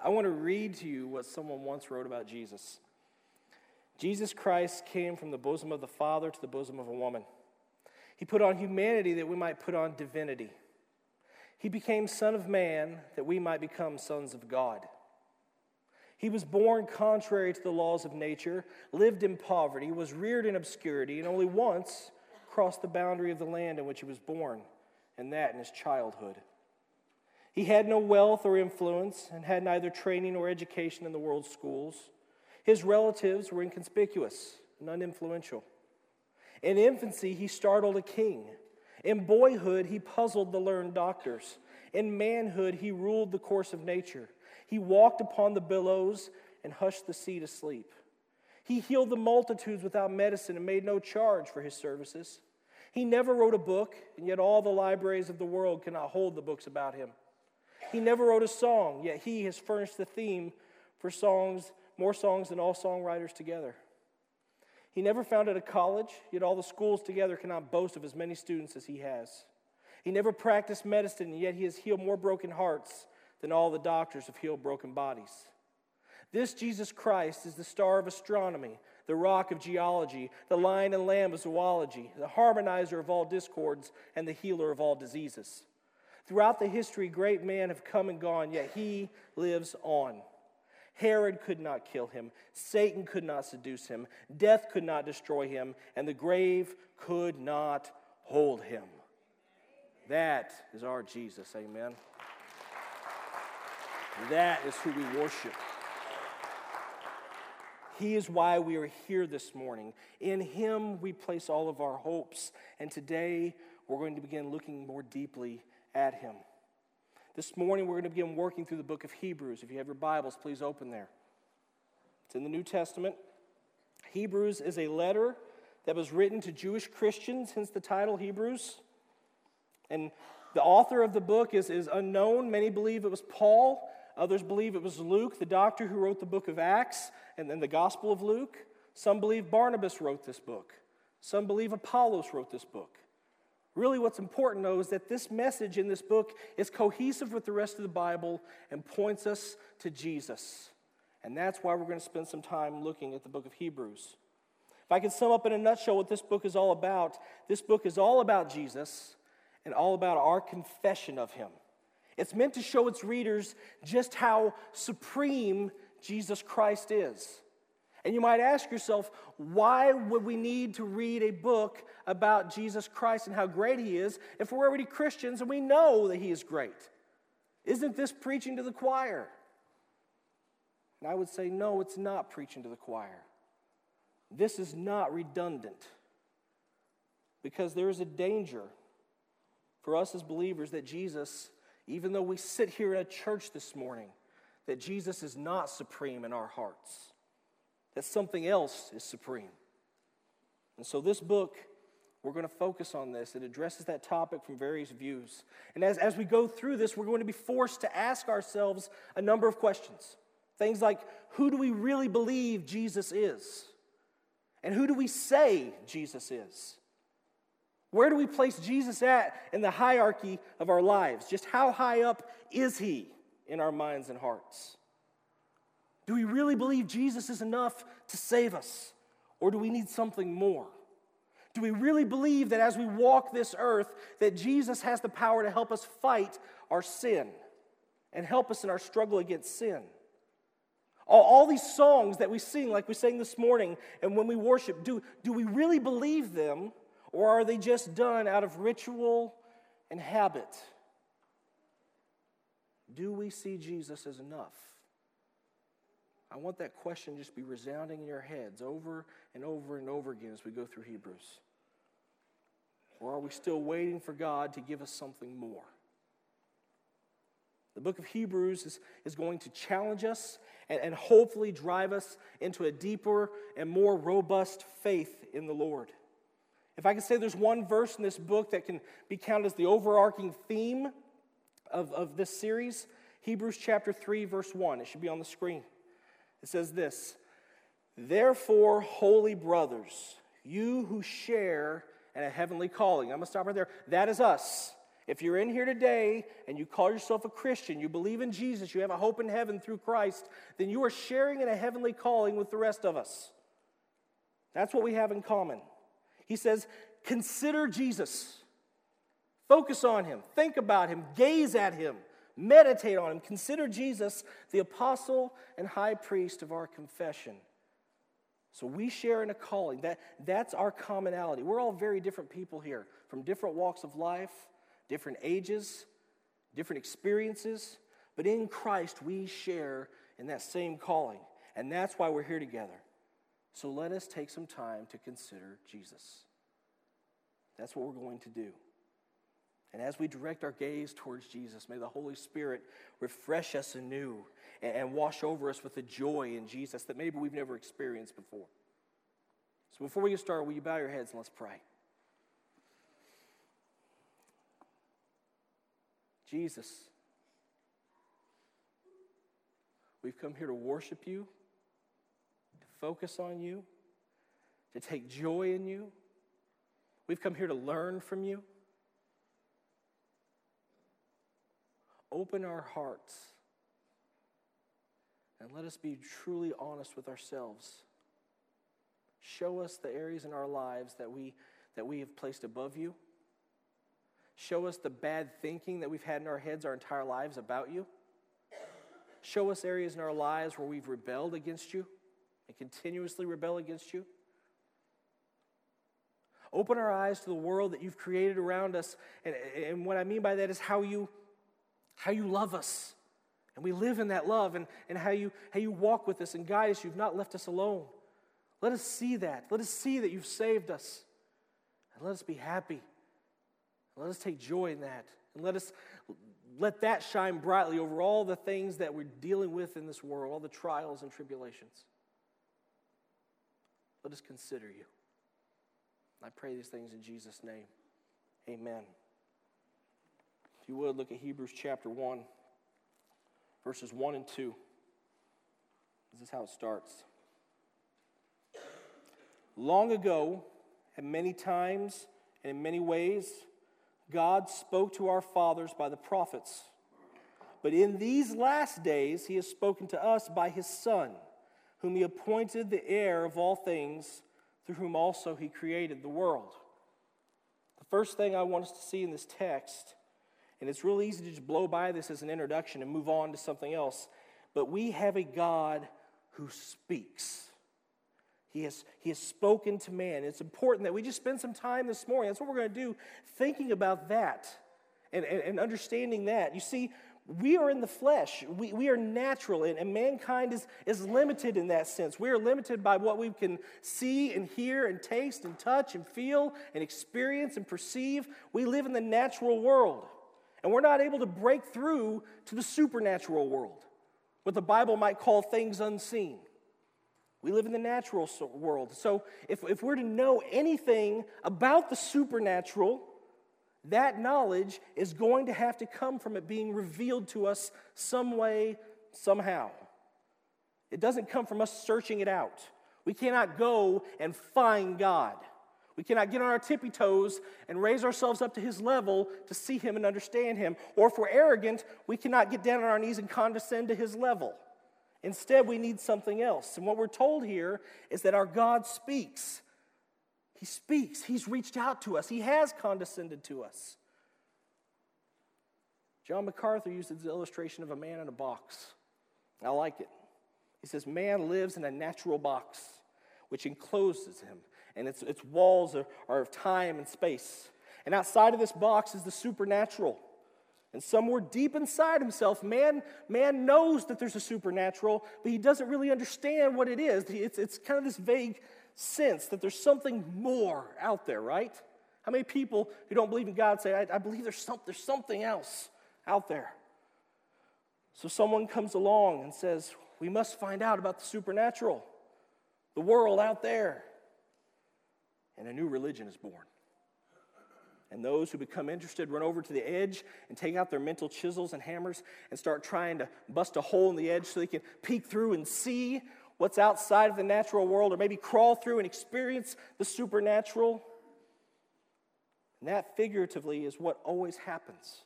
I want to read to you what someone once wrote about Jesus. Jesus Christ came from the bosom of the Father to the bosom of a woman. He put on humanity that we might put on divinity. He became Son of Man that we might become sons of God. He was born contrary to the laws of nature, lived in poverty, was reared in obscurity, and only once crossed the boundary of the land in which he was born, and that in his childhood. He had no wealth or influence and had neither training or education in the world's schools. His relatives were inconspicuous and uninfluential. In infancy, he startled a king. In boyhood, he puzzled the learned doctors. In manhood, he ruled the course of nature. He walked upon the billows and hushed the sea to sleep. He healed the multitudes without medicine and made no charge for his services. He never wrote a book, and yet all the libraries of the world cannot hold the books about him. He never wrote a song, yet he has furnished the theme for songs, more songs than all songwriters together. He never founded a college, yet all the schools together cannot boast of as many students as he has. He never practiced medicine, and yet he has healed more broken hearts than all the doctors have healed broken bodies. This Jesus Christ is the star of astronomy, the rock of geology, the lion and lamb of zoology, the harmonizer of all discords, and the healer of all diseases. Throughout the history, great men have come and gone, yet he lives on. Herod could not kill him. Satan could not seduce him. Death could not destroy him. And the grave could not hold him. That is our Jesus, amen. That is who we worship. He is why we are here this morning. In him we place all of our hopes. And today we're going to begin looking more deeply at him. This morning, we're going to begin working through the book of Hebrews. If you have your Bibles, please open there. It's in the New Testament. Hebrews is a letter that was written to Jewish Christians, hence the title Hebrews. And the author of the book is unknown. Many believe it was Paul. Others believe it was Luke, the doctor who wrote the book of Acts and then the Gospel of Luke. Some believe Barnabas wrote this book. Some believe Apollos wrote this book. Really what's important, though, is that this message in this book is cohesive with the rest of the Bible and points us to Jesus. And that's why we're going to spend some time looking at the book of Hebrews. If I could sum up in a nutshell what this book is all about, this book is all about Jesus and all about our confession of him. It's meant to show its readers just how supreme Jesus Christ is. And you might ask yourself, why would we need to read a book about Jesus Christ and how great he is if we're already Christians and we know that he is great? Isn't this preaching to the choir? And I would say, no, it's not preaching to the choir. This is not redundant, because there is a danger for us as believers that Jesus, even though we sit here in a church this morning, that Jesus is not supreme in our hearts. That something else is supreme. And so this book, we're going to focus on this. It addresses that topic from various views. And as we go through this, we're going to be forced to ask ourselves a number of questions. Things like, who do we really believe Jesus is? And who do we say Jesus is? Where do we place Jesus at in the hierarchy of our lives? Just how high up is he in our minds and hearts? Do we really believe Jesus is enough to save us? Or do we need something more? Do we really believe that as we walk this earth, that Jesus has the power to help us fight our sin and help us in our struggle against sin? All these songs that we sing, like we sang this morning, and when we worship, do we really believe them, or are they just done out of ritual and habit? Do we see Jesus as enough? I want that question just be resounding in your heads over and over and over again as we go through Hebrews. Or are we still waiting for God to give us something more? The book of Hebrews is going to challenge us and hopefully drive us into a deeper and more robust faith in the Lord. If I could say there's one verse in this book that can be counted as the overarching theme of this series, Hebrews chapter 3, verse 1. It should be on the screen. It says this: "Therefore, holy brothers, you who share in a heavenly calling." I'm going to stop right there. That is us. If you're in here today and you call yourself a Christian, you believe in Jesus, you have a hope in heaven through Christ, then you are sharing in a heavenly calling with the rest of us. That's what we have in common. He says, consider Jesus. Focus on him. Think about him. Gaze at him. Meditate on him. Consider Jesus the apostle and high priest of our confession. So we share in a calling. That's our commonality. We're all very different people here, from different walks of life, different ages, different experiences. But in Christ, we share in that same calling. And that's why we're here together. So let us take some time to consider Jesus. That's what we're going to do. And as we direct our gaze towards Jesus, may the Holy Spirit refresh us anew and wash over us with the joy in Jesus that maybe we've never experienced before. So before we get started, will you bow your heads and let's pray. Jesus, we've come here to worship you, to focus on you, to take joy in you. We've come here to learn from you. Open our hearts and let us be truly honest with ourselves. Show us the areas in our lives that we have placed above you. Show us the bad thinking that we've had in our heads our entire lives about you. Show us areas in our lives where we've rebelled against you and continuously rebel against you. Open our eyes to the world that you've created around us. And what I mean by that is how you love us. And we live in that love, and how you walk with us and guide us. You've not left us alone. Let us see that. Let us see that you've saved us. And let us be happy. Let us take joy in that. And let that shine brightly over all the things that we're dealing with in this world, all the trials and tribulations. Let us consider you. I pray these things in Jesus' name. Amen. If you would, look at Hebrews chapter 1, verses 1 and 2. This is how it starts. Long ago, and many times, and in many ways, God spoke to our fathers by the prophets. But in these last days, he has spoken to us by his Son, whom he appointed the heir of all things, through whom also he created the world. The first thing I want us to see in this text, and it's really easy to just blow by this as an introduction and move on to something else, but we have a God who speaks. He has spoken to man. It's important that we just spend some time this morning. That's what we're going to do, thinking about that and understanding that. You see, we are in the flesh. We are natural, and mankind is limited in that sense. We are limited by what we can see and hear and taste and touch and feel and experience and perceive. We live in the natural world, and we're not able to break through to the supernatural world, what the Bible might call things unseen. We live in the natural world. So if we're to know anything about the supernatural, that knowledge is going to have to come from it being revealed to us some way, somehow. It doesn't come from us searching it out. We cannot go and find God. We cannot get on our tippy toes and raise ourselves up to his level to see him and understand him. Or if we're arrogant, we cannot get down on our knees and condescend to his level. Instead, we need something else. And what we're told here is that our God speaks. He speaks. He's reached out to us. He has condescended to us. John MacArthur uses the illustration of a man in a box. I like it. He says, man lives in a natural box, which encloses him. And its walls are of time and space. And outside of this box is the supernatural. And somewhere deep inside himself, man knows that there's a supernatural, but he doesn't really understand what it is. It's kind of this vague sense that there's something more out there, right? How many people who don't believe in God say, I believe there's something else out there? So someone comes along and says, we must find out about the supernatural, the world out there. And a new religion is born. And those who become interested run over to the edge and take out their mental chisels and hammers and start trying to bust a hole in the edge so they can peek through and see what's outside of the natural world, or maybe crawl through and experience the supernatural. And that figuratively is what always happens.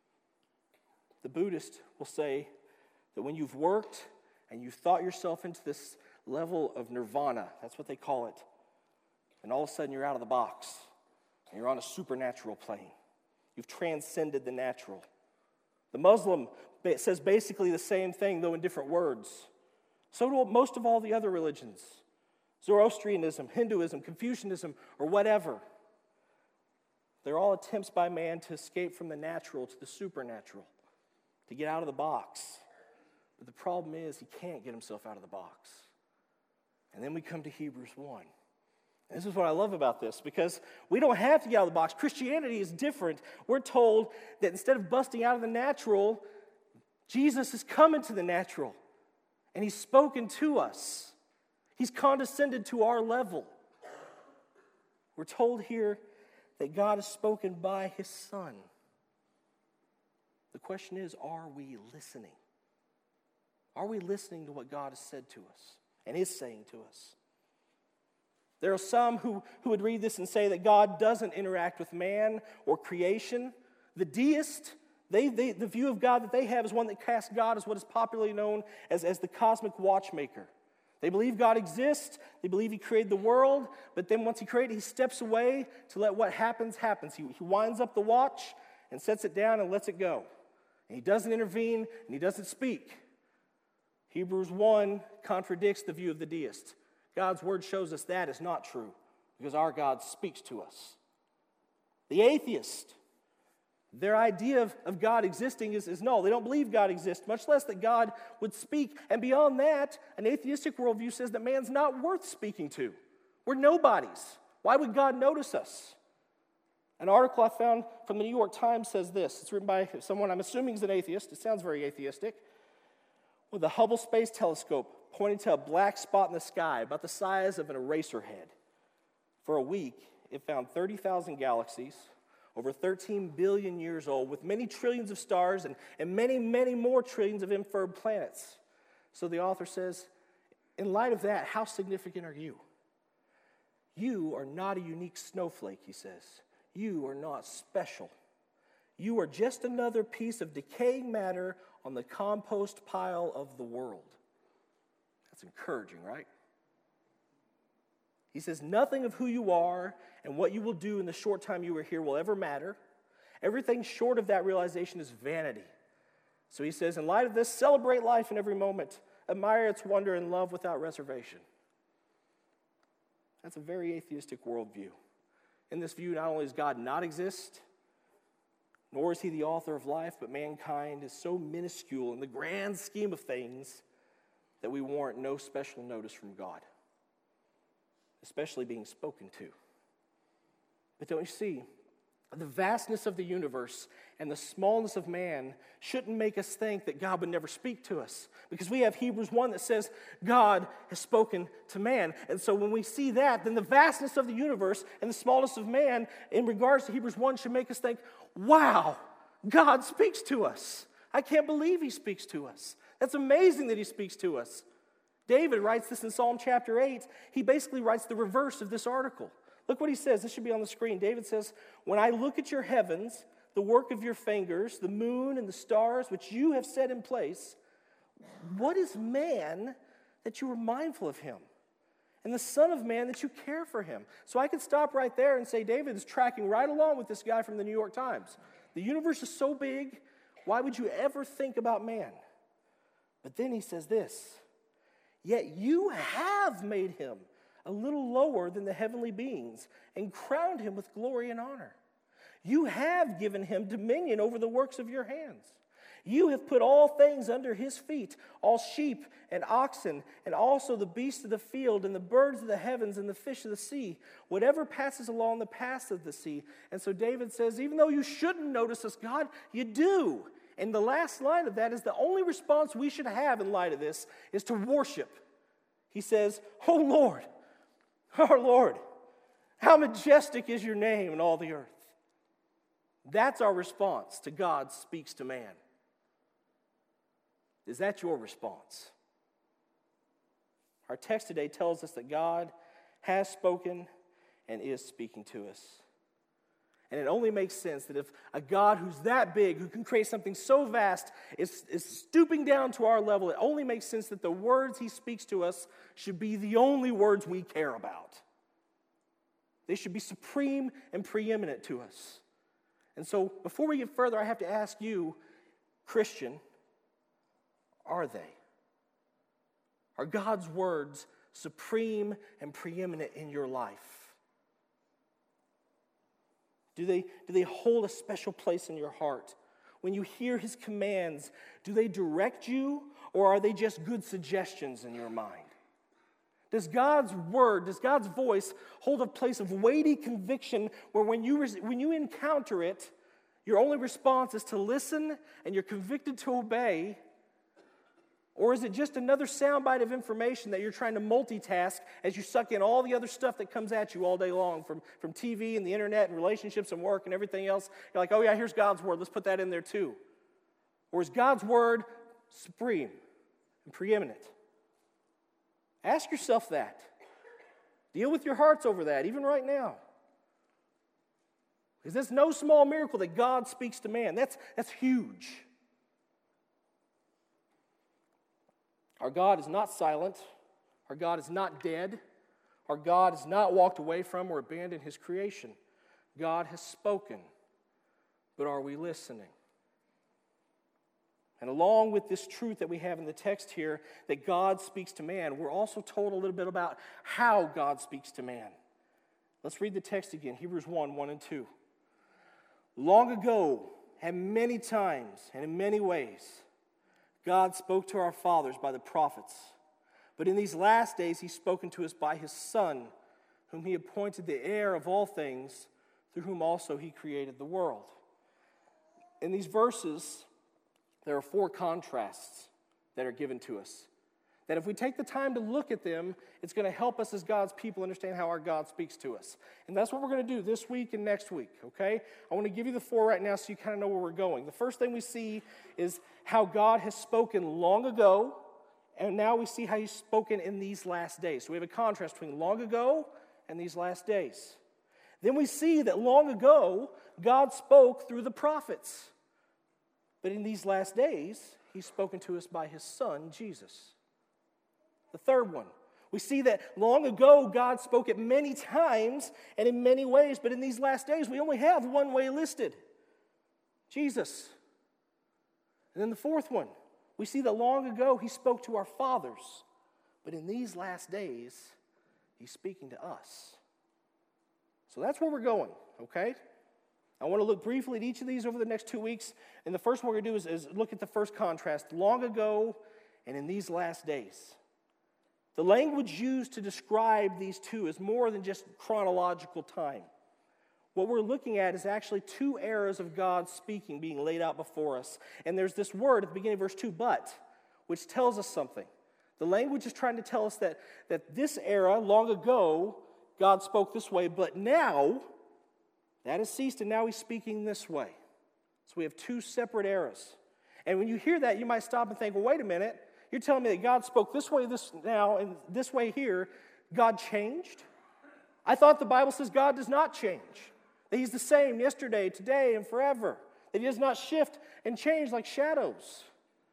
The Buddhist will say that when you've worked and you've thought yourself into this level of nirvana, that's what they call it, and all of a sudden you're out of the box and you're on a supernatural plane. You've transcended the natural. The Muslim says basically the same thing, though in different words. So do most of all the other religions. Zoroastrianism, Hinduism, Confucianism, or whatever. They're all attempts by man to escape from the natural to the supernatural, to get out of the box. But the problem is he can't get himself out of the box. And then we come to Hebrews 1. And this is what I love about this, because we don't have to get out of the box. Christianity is different. We're told that instead of busting out of the natural, Jesus has come into the natural, and he's spoken to us. He's condescended to our level. We're told here that God has spoken by his Son. The question is, are we listening? Are we listening to what God has said to us and is saying to us? There are some who would read this and say that God doesn't interact with man or creation. The deist, the view of God that they have is one that casts God as what is popularly known as the cosmic watchmaker. They believe God exists. They believe he created the world. But then once he created it, he steps away to let what happens. He winds up the watch and sets it down and lets it go. And he doesn't intervene and he doesn't speak. Hebrews 1 contradicts the view of the deist. God's word shows us that is not true because our God speaks to us. The atheist, their idea of God existing is no, they don't believe God exists, much less that God would speak. And beyond that, an atheistic worldview says that man's not worth speaking to. We're nobodies. Why would God notice us? An article I found from the New York Times says this. It's written by someone I'm assuming is an atheist. It sounds very atheistic. With a Hubble Space Telescope pointing to a black spot in the sky about the size of an eraser head. For a week, it found 30,000 galaxies, over 13 billion years old, with many trillions of stars and many, many more trillions of inferred planets. So the author says, in light of that, how significant are you? You are not a unique snowflake, he says. You are not special. You are just another piece of decaying matter on the compost pile of the world. That's encouraging, right? He says, nothing of who you are and what you will do in the short time you are here will ever matter. Everything short of that realization is vanity. So he says, in light of this, celebrate life in every moment. Admire its wonder and love without reservation. That's a very atheistic worldview. In this view, not only does God not exist, nor is he the author of life, but mankind is so minuscule in the grand scheme of things that we warrant no special notice from God, especially being spoken to. But don't you see, the vastness of the universe and the smallness of man shouldn't make us think that God would never speak to us, because we have Hebrews 1 that says God has spoken to man. And so when we see that, then the vastness of the universe and the smallness of man in regards to Hebrews 1 should make us think, wow, God speaks to us. I can't believe he speaks to us. That's amazing that he speaks to us. David writes this in Psalm chapter 8. He basically writes the reverse of this article. Look what he says. This should be on the screen. David says, when I look at your heavens, the work of your fingers, the moon and the stars which you have set in place, what is man that you are mindful of him? And the Son of Man that you care for him? So I could stop right there and say David is tracking right along with this guy from the New York Times. The universe is so big, why would you ever think about man? But then he says this, yet you have made him a little lower than the heavenly beings and crowned him with glory and honor. You have given him dominion over the works of your hands. You have put all things under his feet, all sheep and oxen, and also the beasts of the field, and the birds of the heavens, and the fish of the sea, whatever passes along the paths of the sea. And so David says, even though you shouldn't notice us, God, you do. And the last line of that is the only response we should have in light of this is to worship. He says, oh Lord, our Lord, how majestic is your name in all the earth. That's our response to God speaks to man. Is that your response? Our text today tells us that God has spoken and is speaking to us. And it only makes sense that if a God who's that big, who can create something so vast, is stooping down to our level, it only makes sense that the words he speaks to us should be the only words we care about. They should be supreme and preeminent to us. And so before we get further, I have to ask you, Christian, are they? Are God's words supreme and preeminent in your life? Do they hold a special place in your heart? When you hear his commands, do they direct you, or are they just good suggestions in your mind? Does God's word, does God's voice hold a place of weighty conviction where when you encounter it, your only response is to listen and you're convicted to obey? Or is it just another soundbite of information that you're trying to multitask as you suck in all the other stuff that comes at you all day long from TV and the internet and relationships and work and everything else? You're like, oh yeah, here's God's word. Let's put that in there too. Or is God's word supreme and preeminent? Ask yourself that. Deal with your hearts over that, even right now. Because it's no small miracle that God speaks to man. That's huge. Our God is not silent. Our God is not dead. Our God has not walked away from or abandoned his creation. God has spoken. But are we listening? And along with this truth that we have in the text here, that God speaks to man, we're also told a little bit about how God speaks to man. Let's read the text again, Hebrews 1 and 2. Long ago, and many times, and in many ways, God spoke to our fathers by the prophets. But in these last days, he's spoken to us by his Son, whom he appointed the heir of all things, through whom also he created the world. In these verses, there are 4 contrasts that are given to us. That if we take the time to look at them, it's going to help us as God's people understand how our God speaks to us. And that's what we're going to do this week and next week, okay? I want to give you the 4 right now so you kind of know where we're going. The first thing we see is how God has spoken long ago, and now we see how he's spoken in these last days. So we have a contrast between long ago and these last days. Then we see that long ago, God spoke through the prophets. But in these last days, he's spoken to us by his Son, Jesus. The third one, we see that long ago God spoke it many times and in many ways, but in these last days we only have one way listed, Jesus. And then the fourth one, we see that long ago he spoke to our fathers, but in these last days he's speaking to us. So that's where we're going, okay? I want to look briefly at each of these over the next 2 weeks, and the first one we're going to do is look at the first contrast, long ago and in these last days. The language used to describe these two is more than just chronological time. What we're looking at is actually 2 eras of God speaking being laid out before us. And there's this word at the beginning of verse 2, but, which tells us something. The language is trying to tell us that this era, long ago, God spoke this way, but now, that has ceased and now he's speaking this way. So we have 2 separate eras. And when you hear that, you might stop and think, well, wait a minute. You're telling me that God spoke this way this now and this way here. God changed? I thought the Bible says God does not change. That he's the same yesterday, today, and forever. That he does not shift and change like shadows.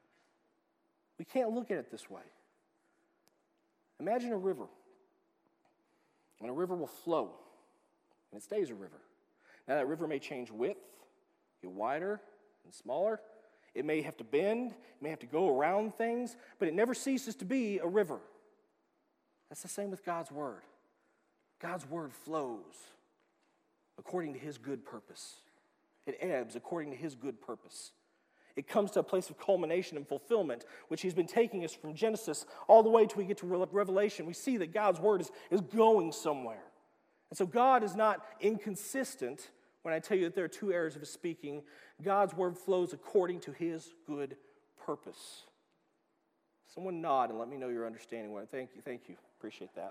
We can't look at it this way. Imagine a river. And a river will flow. And it stays a river. Now that river may change width, get wider and smaller. It may have to bend, it may have to go around things, but it never ceases to be a river. That's the same with God's word. God's word flows according to his good purpose. It ebbs according to his good purpose. It comes to a place of culmination and fulfillment, which he's been taking us from Genesis all the way till we get to Revelation. We see that God's word is going somewhere. And so God is not inconsistent when I tell you that there are 2 eras of his speaking. God's word flows according to his good purpose. Someone nod and let me know you're understanding what. Thank you. Appreciate that.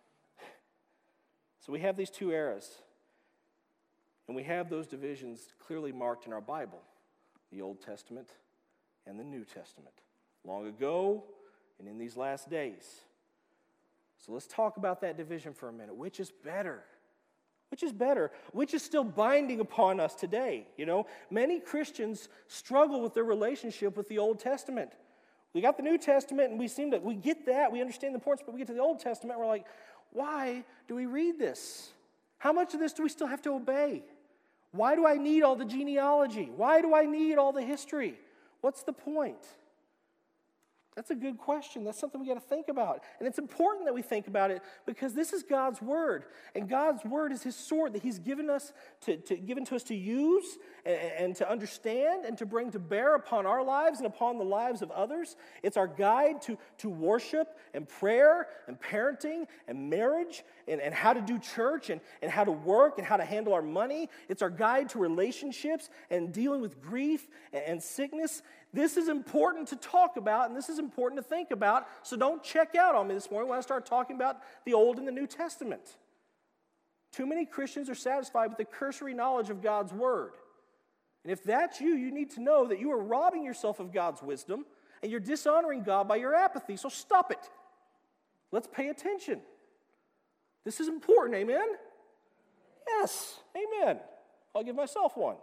So we have these 2 eras. And we have those divisions clearly marked in our Bible. The Old Testament and the New Testament. Long ago and in these last days. So let's talk about that division for a minute. Which is better? Which is better? Which is still binding upon us today? Many Christians struggle with their relationship with the Old Testament. We got the New Testament, and we get that, we understand the importance, but we get to the Old Testament, and we're like, why do we read this? How much of this do we still have to obey? Why do I need all the genealogy? Why do I need all the history? What's the point? That's a good question. That's something we got to think about. And it's important that we think about it because this is God's word. And God's word is his sword that he's given us given to us to use and to understand and to bring to bear upon our lives and upon the lives of others. It's our guide to worship and prayer and parenting and marriage and how to do church and how to work and how to handle our money. It's our guide to relationships and dealing with grief and sickness. This is important to talk about, and this is important to think about, so don't check out on me this morning when I start talking about the Old and the New Testament. Too many Christians are satisfied with the cursory knowledge of God's Word. And if that's you, you need to know that you are robbing yourself of God's wisdom, and you're dishonoring God by your apathy, so stop it. Let's pay attention. This is important, amen? Yes, amen. I'll give myself one.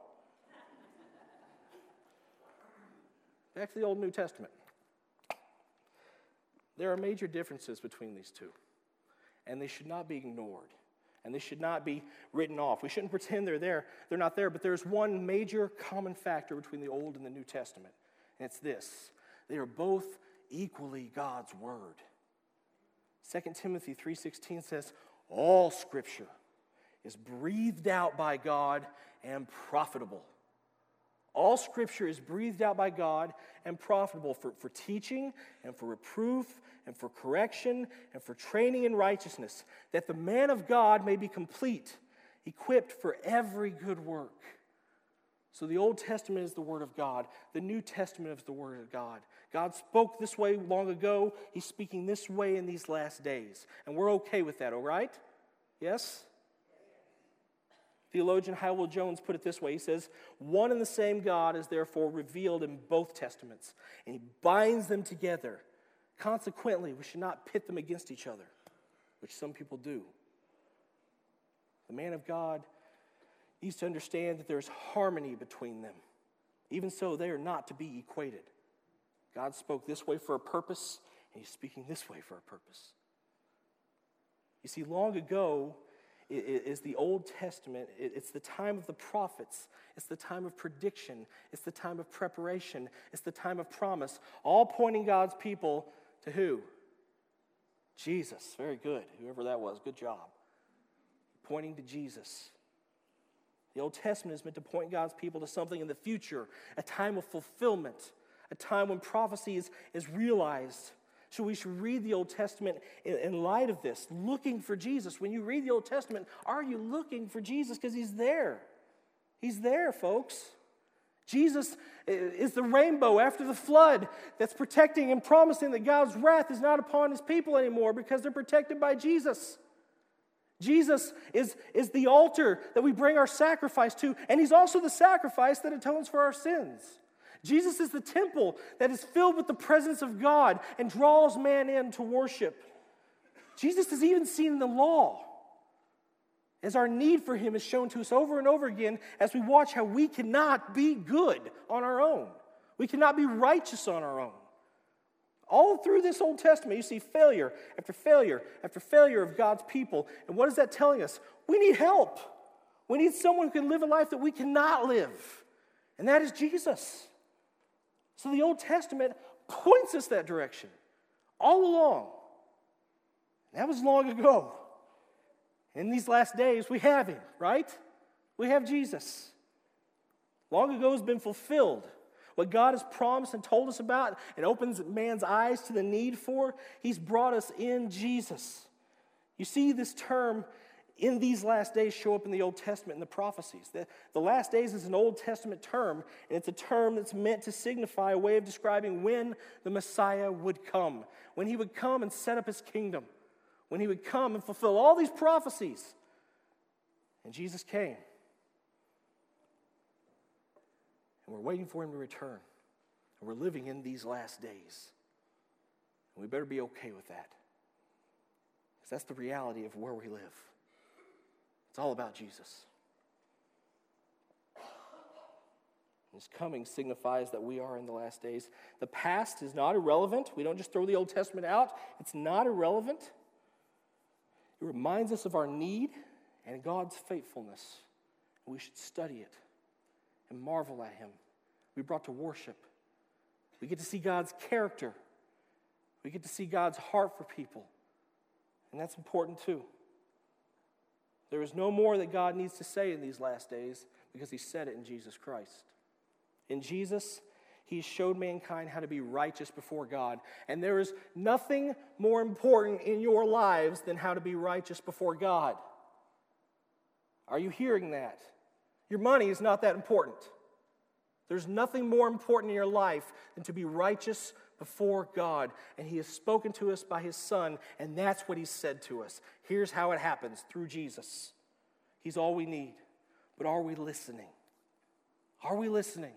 Back to the Old and New Testament. There are major differences between these two, and they should not be ignored, and they should not be written off. We shouldn't pretend they're there. They're not there, but there's one major common factor between the Old and the New Testament, and it's this. They are both equally God's Word. 2 Timothy 3:16 says, all Scripture is breathed out by God and profitable. All Scripture is breathed out by God and profitable for teaching and for reproof and for correction and for training in righteousness, that the man of God may be complete, equipped for every good work. So the Old Testament is the Word of God. The New Testament is the Word of God. God spoke this way long ago. He's speaking this way in these last days. And we're okay with that, all right? Yes? Theologian Hywell Jones put it this way. He says, one and the same God is therefore revealed in both testaments, and he binds them together. Consequently, we should not pit them against each other, which some people do. The man of God needs to understand that there's harmony between them. Even so, they are not to be equated. God spoke this way for a purpose, and he's speaking this way for a purpose. You see, long ago, is the Old Testament. It's the time of the prophets. It's the time of prediction. It's the time of preparation. It's the time of promise. All pointing God's people to who? Jesus. Very good. Whoever that was, good job. Pointing to Jesus. The Old Testament is meant to point God's people to something in the future, a time of fulfillment, a time when prophecy is realized. So we should read the Old Testament in light of this, looking for Jesus. When you read the Old Testament, are you looking for Jesus? Because he's there. He's there, folks. Jesus is the rainbow after the flood that's protecting and promising that God's wrath is not upon his people anymore because they're protected by Jesus. Jesus is the altar that we bring our sacrifice to, and he's also the sacrifice that atones for our sins. Jesus is the temple that is filled with the presence of God and draws man in to worship. Jesus is even seen in the law, as our need for him is shown to us over and over again as we watch how we cannot be good on our own. We cannot be righteous on our own. All through this Old Testament, you see failure after failure after failure of God's people. And what is that telling us? We need help. We need someone who can live a life that we cannot live. And that is Jesus. So the Old Testament points us that direction all along. That was long ago. In these last days, we have him, right? We have Jesus. Long ago has been fulfilled. What God has promised and told us about and opens man's eyes to the need for, he's brought us in Jesus. You see this term in these last days show up in the Old Testament and the prophecies. The last days is an Old Testament term, and it's a term that's meant to signify a way of describing when the Messiah would come, when he would come and set up his kingdom, when he would come and fulfill all these prophecies. And Jesus came. And we're waiting for him to return. And we're living in these last days. And we better be okay with that. Because that's the reality of where we live. It's all about Jesus. His coming signifies that we are in the last days. The past is not irrelevant. We don't just throw the Old Testament out. It's not irrelevant. It reminds us of our need and God's faithfulness. We should study it and marvel at him. We're brought to worship. We get to see God's character. We get to see God's heart for people. And that's important too. There is no more that God needs to say in these last days because he said it in Jesus Christ. In Jesus, he showed mankind how to be righteous before God. And there is nothing more important in your lives than how to be righteous before God. Are you hearing that? Your money is not that important. There's nothing more important in your life than to be righteous before God. And he has spoken to us by his Son, and that's what he said to us. Here's how it happens, through Jesus. He's all we need. But are we listening? Are we listening?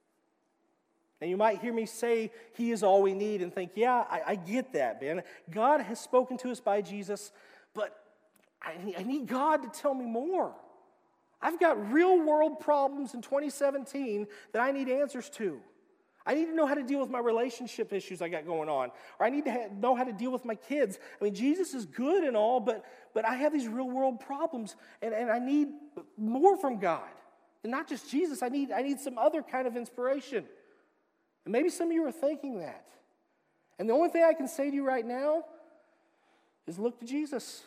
And you might hear me say he is all we need and think, yeah, I get that, man. God has spoken to us by Jesus, but I need God to tell me more. I've got real world problems in 2017 that I need answers to. I need to know how to deal with my relationship issues I got going on. Or I need to know how to deal with my kids. I mean, Jesus is good and all, but I have these real world problems, and I need more from God. And not just Jesus, I need some other kind of inspiration. And maybe some of you are thinking that. And the only thing I can say to you right now is look to Jesus.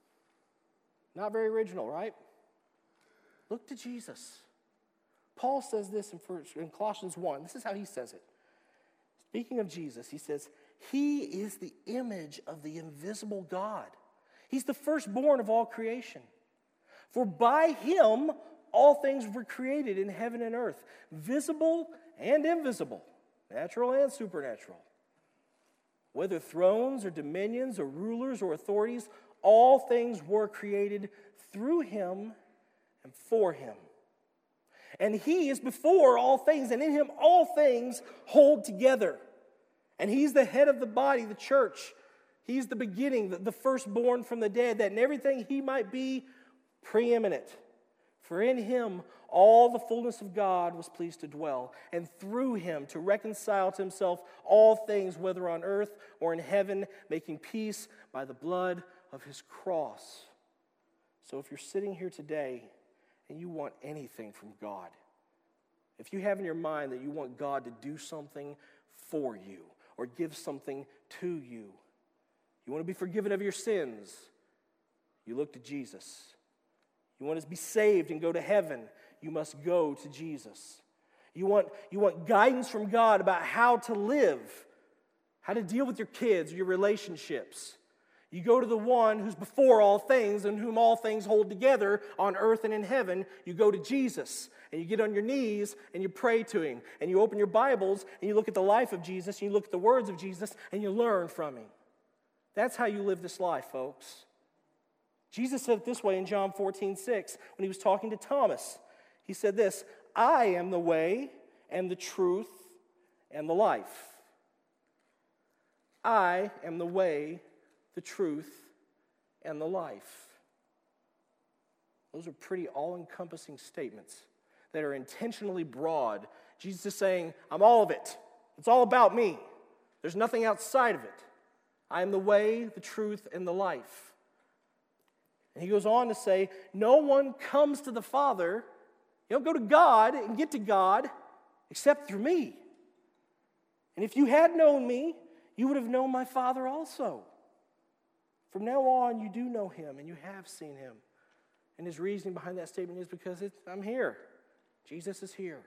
Not very original, right? Look to Jesus. Paul says this in Colossians 1. This is how he says it. Speaking of Jesus, he says, he is the image of the invisible God. He's the firstborn of all creation. For by him all things were created in heaven and earth, visible and invisible, natural and supernatural. Whether thrones or dominions or rulers or authorities, all things were created through him and for him. And he is before all things, and in him all things hold together. And he's the head of the body, the church. He's the beginning, the firstborn from the dead, that in everything he might be preeminent. For in him all the fullness of God was pleased to dwell, and through him to reconcile to himself all things, whether on earth or in heaven, making peace by the blood of his cross. So if you're sitting here today and you want anything from God, if you have in your mind that you want God to do something for you or give something to you, you want to be forgiven of your sins, you look to Jesus. You want to be saved and go to heaven, you must go to Jesus. You want guidance from God about how to live, how to deal with your kids, your relationships. You go to the one who's before all things and whom all things hold together on earth and in heaven. You go to Jesus and you get on your knees and you pray to him. And you open your Bibles and you look at the life of Jesus and you look at the words of Jesus and you learn from him. That's how you live this life, folks. Jesus said it this way in John 14:6 when he was talking to Thomas. He said this, I am the way and the truth and the life. I am the way, the truth, and the life. Those are pretty all-encompassing statements that are intentionally broad. Jesus is saying, I'm all of it. It's all about me. There's nothing outside of it. I am the way, the truth, and the life. And he goes on to say, no one comes to the Father, you don't go to God and get to God except through me. And if you had known me, you would have known my Father also. From now on, you do know him and you have seen him. And his reasoning behind that statement is because I'm here. Jesus is here.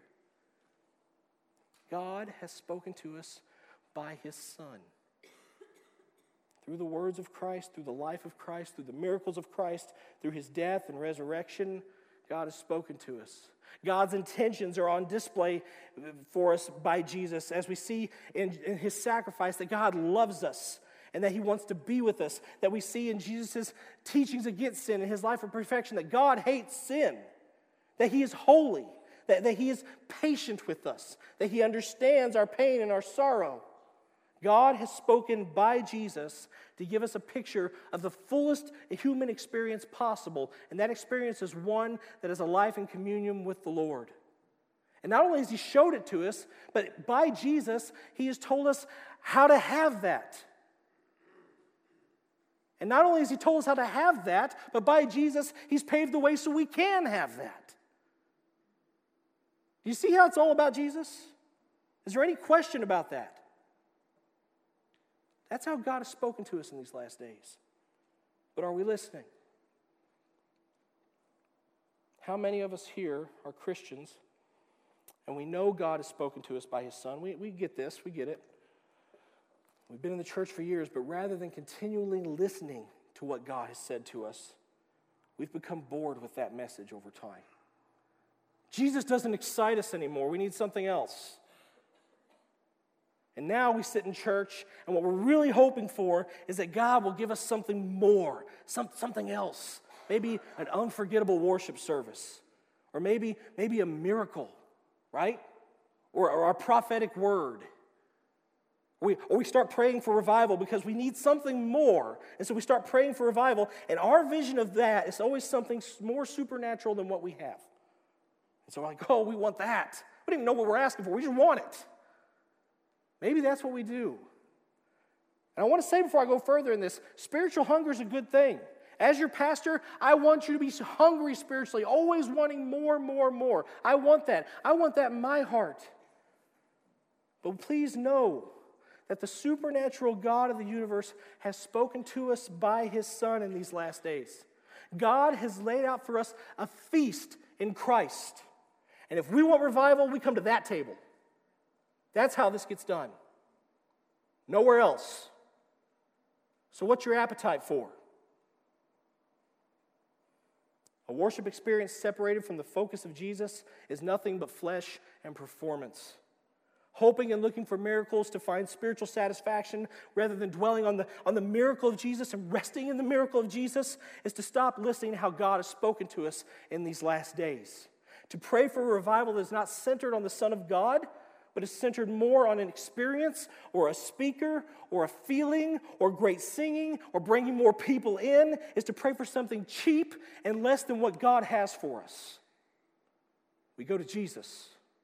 God has spoken to us by his Son. Through the words of Christ, through the life of Christ, through the miracles of Christ, through his death and resurrection, God has spoken to us. God's intentions are on display for us by Jesus as we see in his sacrifice that God loves us and that he wants to be with us, that we see in Jesus' teachings against sin and his life of perfection, that God hates sin, that he is holy, that he is patient with us, that he understands our pain and our sorrow. God has spoken by Jesus to give us a picture of the fullest human experience possible, and that experience is one that is a life in communion with the Lord. And not only has He showed it to us, but by Jesus, He has told us how to have that. And not only has He told us how to have that, but by Jesus, He's paved the way so we can have that. Do you see how it's all about Jesus? Is there any question about that? That's how God has spoken to us in these last days. But are we listening? How many of us here are Christians, and we know God has spoken to us by His Son? We get this, we get it. We've been in the church for years, but rather than continually listening to what God has said to us, we've become bored with that message over time. Jesus doesn't excite us anymore. We need something else. And now we sit in church, and what we're really hoping for is that God will give us something more, something else. Maybe an unforgettable worship service, or maybe a miracle, right? Or a prophetic word. Or we start praying for revival because we need something more. And so we start praying for revival, and our vision of that is always something more supernatural than what we have. And so we're like, oh, we want that. We don't even know what we're asking for. We just want it. Maybe that's what we do. And I want to say before I go further in this, spiritual hunger is a good thing. As your pastor, I want you to be hungry spiritually, always wanting more, more, more. I want that. I want that in my heart. But please know that the supernatural God of the universe has spoken to us by His Son in these last days. God has laid out for us a feast in Christ. And if we want revival, we come to that table. That's how this gets done. Nowhere else. So what's your appetite for? A worship experience separated from the focus of Jesus is nothing but flesh and performance. Hoping and looking for miracles to find spiritual satisfaction rather than dwelling on the miracle of Jesus and resting in the miracle of Jesus is to stop listening to how God has spoken to us in these last days. To pray for a revival that is not centered on the Son of God, but is centered more on an experience or a speaker or a feeling or great singing or bringing more people in, is to pray for something cheap and less than what God has for us. We go to Jesus.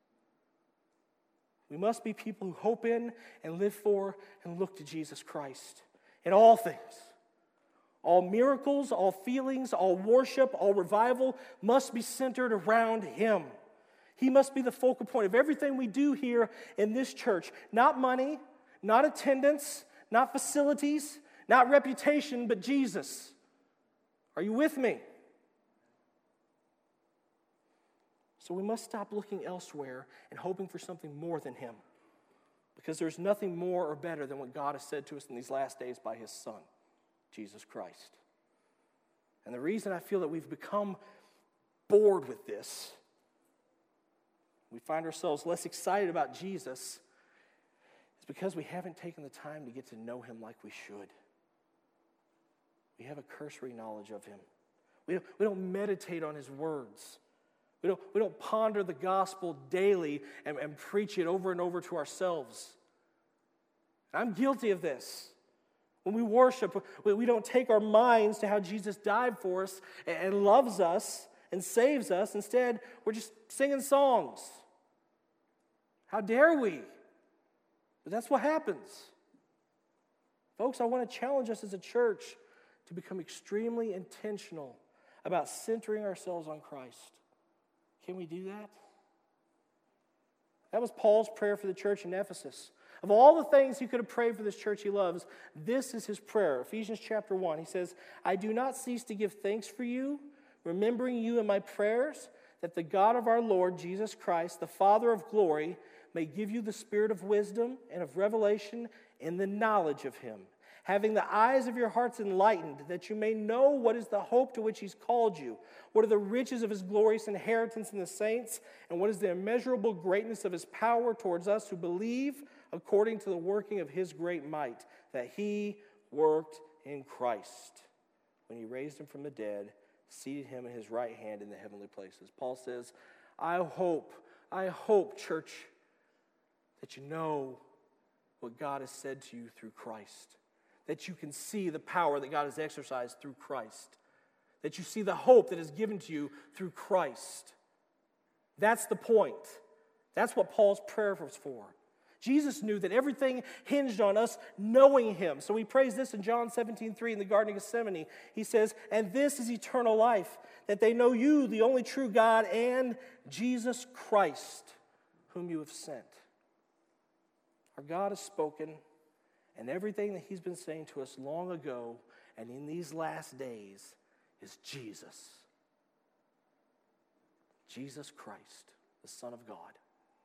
We must be people who hope in and live for and look to Jesus Christ in all things. All miracles, all feelings, all worship, all revival must be centered around Him. He must be the focal point of everything we do here in this church. Not money, not attendance, not facilities, not reputation, but Jesus. Are you with me? So we must stop looking elsewhere and hoping for something more than Him. Because there's nothing more or better than what God has said to us in these last days by His Son, Jesus Christ. And the reason I feel that we've become bored with this, we find ourselves less excited about Jesus, is because we haven't taken the time to get to know Him like we should. We have a cursory knowledge of Him. We don't meditate on His words. We don't ponder the gospel daily and preach it over and over to ourselves. I'm guilty of this. When we worship, we don't take our minds to how Jesus died for us and loves us and saves us. Instead, we're just singing songs. How dare we? But that's what happens. Folks, I want to challenge us as a church to become extremely intentional about centering ourselves on Christ. Can we do that? That was Paul's prayer for the church in Ephesus. Of all the things he could have prayed for this church he loves, this is his prayer. Ephesians chapter 1, he says, I do not cease to give thanks for you, remembering you in my prayers, that the God of our Lord Jesus Christ, the Father of glory, may give you the spirit of wisdom and of revelation in the knowledge of him, having the eyes of your hearts enlightened, that you may know what is the hope to which he's called you, what are the riches of his glorious inheritance in the saints, and what is the immeasurable greatness of his power towards us who believe, according to the working of his great might, that he worked in Christ when he raised him from the dead, seated him at his right hand in the heavenly places. Paul says, I hope, church, that you know what God has said to you through Christ. That you can see the power that God has exercised through Christ. That you see the hope that is given to you through Christ. That's the point. That's what Paul's prayer was for. Jesus knew that everything hinged on us knowing him. So he prays this in John 17:3 in the Garden of Gethsemane. He says, "And this is eternal life, that they know you, the only true God, and Jesus Christ, whom you have sent." Our God has spoken, and everything that he's been saying to us long ago and in these last days is Jesus. Jesus Christ, the Son of God.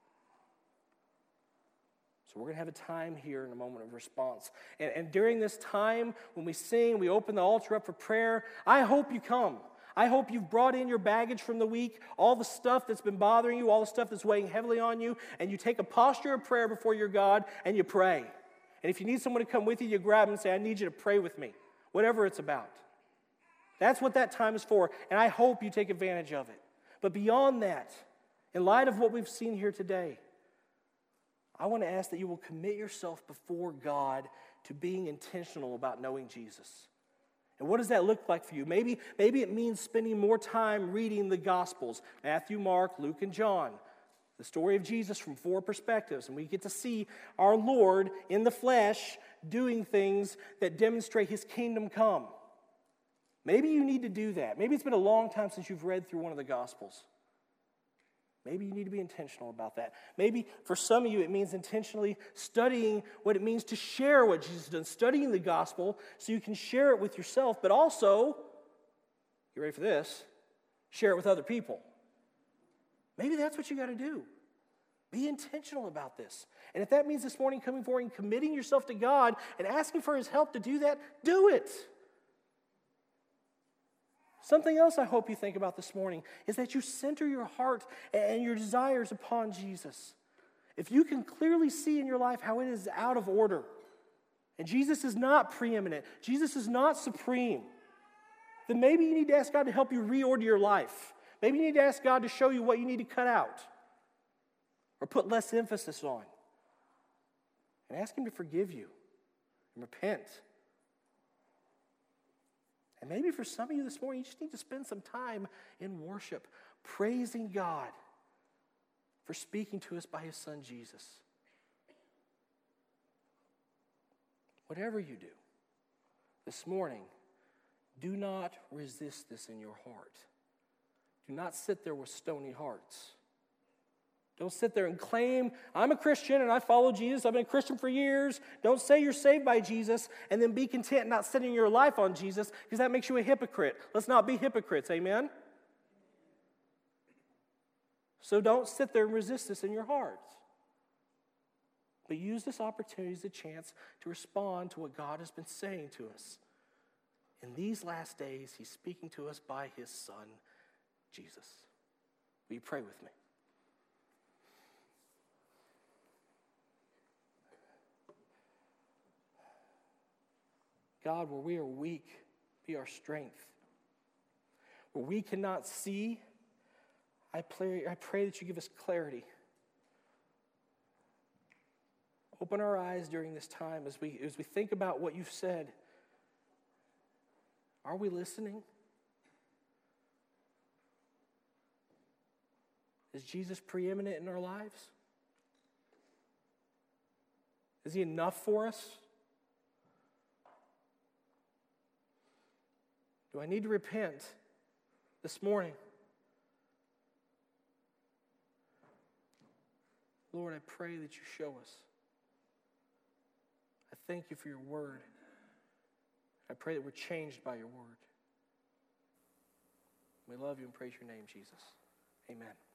So we're going to have a time here in a moment of response. And during this time, when we sing, we open the altar up for prayer, I hope you come. I hope you've brought in your baggage from the week, all the stuff that's been bothering you, all the stuff that's weighing heavily on you, and you take a posture of prayer before your God and you pray. And if you need someone to come with you, you grab them and say, I need you to pray with me, whatever it's about. That's what that time is for, and I hope you take advantage of it. But beyond that, in light of what we've seen here today, I want to ask that you will commit yourself before God to being intentional about knowing Jesus. And what does that look like for you? Maybe it means spending more time reading the Gospels, Matthew, Mark, Luke, and John. The story of Jesus from 4 perspectives. And we get to see our Lord in the flesh doing things that demonstrate his kingdom come. Maybe you need to do that. Maybe it's been a long time since you've read through one of the Gospels. Maybe you need to be intentional about that. Maybe for some of you it means intentionally studying what it means to share what Jesus has done, studying the gospel so you can share it with yourself, but also, you ready for this, share it with other people. Maybe that's what you got to do. Be intentional about this. And if that means this morning coming forward and committing yourself to God and asking for his help to do that, do it. Something else I hope you think about this morning is that you center your heart and your desires upon Jesus. If you can clearly see in your life how it is out of order, and Jesus is not preeminent, Jesus is not supreme, then maybe you need to ask God to help you reorder your life. Maybe you need to ask God to show you what you need to cut out or put less emphasis on. And ask him to forgive you and repent. And maybe for some of you this morning, you just need to spend some time in worship, praising God for speaking to us by his son Jesus. Whatever you do this morning, do not resist this in your heart. Do not sit there with stony hearts. Don't sit there and claim, I'm a Christian and I follow Jesus. I've been a Christian for years. Don't say you're saved by Jesus and then be content not setting your life on Jesus because that makes you a hypocrite. Let's not be hypocrites, amen? So don't sit there and resist this in your hearts. But use this opportunity as a chance to respond to what God has been saying to us. In these last days, he's speaking to us by his son, Jesus. Will you pray with me? God, where we are weak, be our strength. Where we cannot see, I pray that you give us clarity. Open our eyes during this time as we think about what you've said. Are we listening? Is Jesus preeminent in our lives? Is he enough for us? Do I need to repent this morning? Lord, I pray that you show us. I thank you for your word. I pray that we're changed by your word. We love you and praise your name, Jesus. Amen.